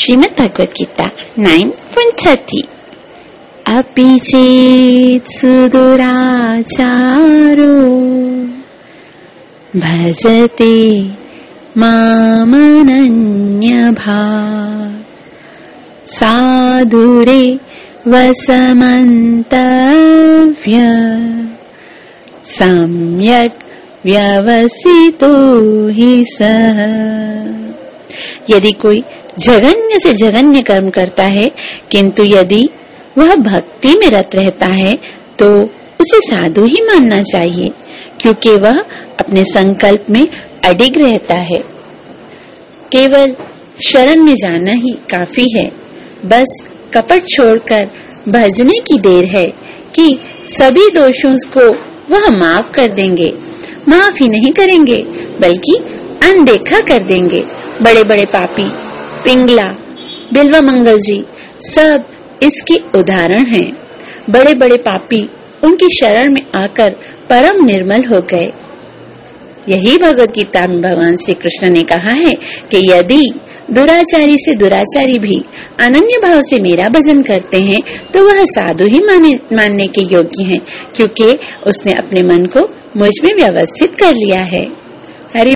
श्रीमद् भगवद गीता 9.30 अपि चेत् सुदुराचारो भजते मामनन्यभाक् साधुरे वसमन्तव्य सम्यक् व्यवसितो हि सः। यदि कोई जघन्य से जघन्य कर्म करता है, किंतु यदि वह भक्ति में रत रहता है तो उसे साधु ही मानना चाहिए, क्योंकि वह अपने संकल्प में अडिग रहता है। केवल शरण में जाना ही काफी है। बस कपट छोड़कर भजने की देर है कि सभी दोषों को वह माफ कर देंगे। माफ ही नहीं करेंगे बल्कि अनदेखा कर देंगे। बड़े बड़े पापी पिंगला, बिल्वा मंगल जी सब इसके उदाहरण हैं। बड़े बड़े पापी उनकी शरण में आकर परम निर्मल हो गए। यही भगवद गीता में भगवान श्री कृष्ण ने कहा है कि यदि दुराचारी से दुराचारी भी अनन्य भाव से मेरा भजन करते हैं तो वह साधु ही मानने के योग्य हैं, क्योंकि उसने अपने मन को मुझ में व्यवस्थित कर लिया है।